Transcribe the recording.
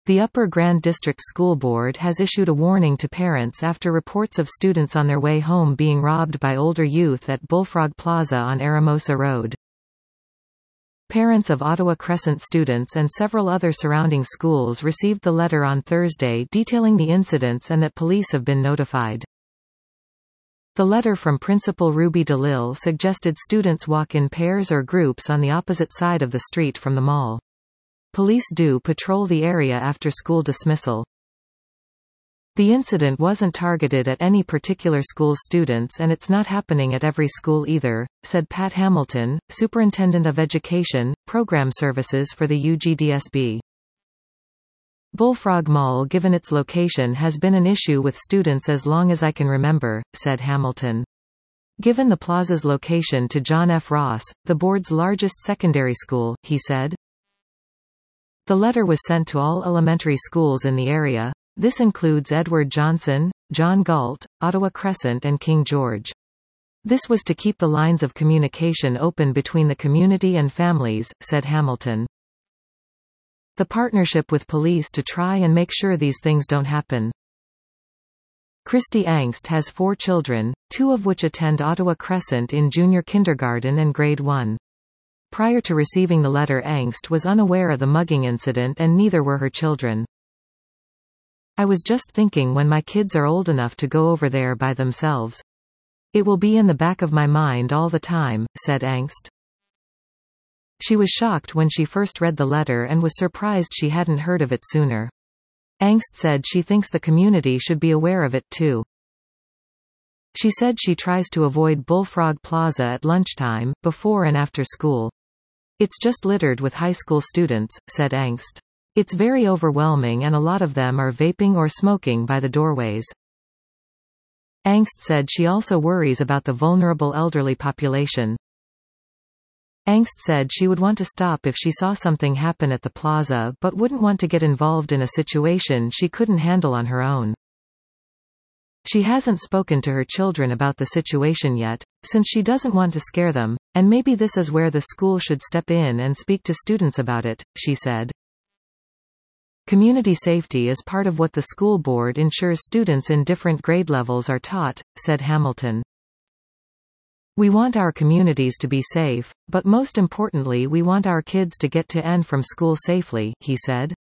The Upper Grand District School Board has issued a warning to parents after reports of students on their way home being robbed by older youth at Bullfrog Plaza on Aramosa Road. Parents of Ottawa Crescent students and several other surrounding schools received the letter on Thursday detailing the incidents and that police have been notified. The letter from Principal Ruby DeLille suggested students walk in pairs or groups on the opposite side of the street from the mall. Police do patrol the area after school dismissal. The incident wasn't targeted at any particular school's students and it's not happening at every school either, said Pat Hamilton, Superintendent of Education, Program Services for the UGDSB. Bullfrog Mall, given its location, has been an issue with students as long as I can remember, said Hamilton. Given the plaza's location to John F. Ross, the board's largest secondary school, he said. The letter was sent to all elementary schools in the area. This includes Edward Johnson, John Galt, Ottawa Crescent and King George. This was to keep the lines of communication open between the community and families, said Hamilton. The partnership with police to try and make sure these things don't happen. Christy Angst has 4 children, 2 of which attend Ottawa Crescent in junior kindergarten and grade 1. Prior to receiving the letter, Angst was unaware of the mugging incident and neither were her children. I was just thinking when my kids are old enough to go over there by themselves. It will be in the back of my mind all the time, said Angst. She was shocked when she first read the letter and was surprised she hadn't heard of it sooner. Angst said she thinks the community should be aware of it too. She said she tries to avoid Bullfrog Plaza at lunchtime, before and after school. It's just littered with high school students, said Angst. It's very overwhelming and a lot of them are vaping or smoking by the doorways. Angst said she also worries about the vulnerable elderly population. Angst said she would want to stop if she saw something happen at the plaza but wouldn't want to get involved in a situation she couldn't handle on her own. She hasn't spoken to her children about the situation yet, since she doesn't want to scare them, and maybe this is where the school should step in and speak to students about it, she said. Community safety is part of what the school board ensures students in different grade levels are taught, said Hamilton. We want our communities to be safe, but most importantly we want our kids to get to and from school safely, he said.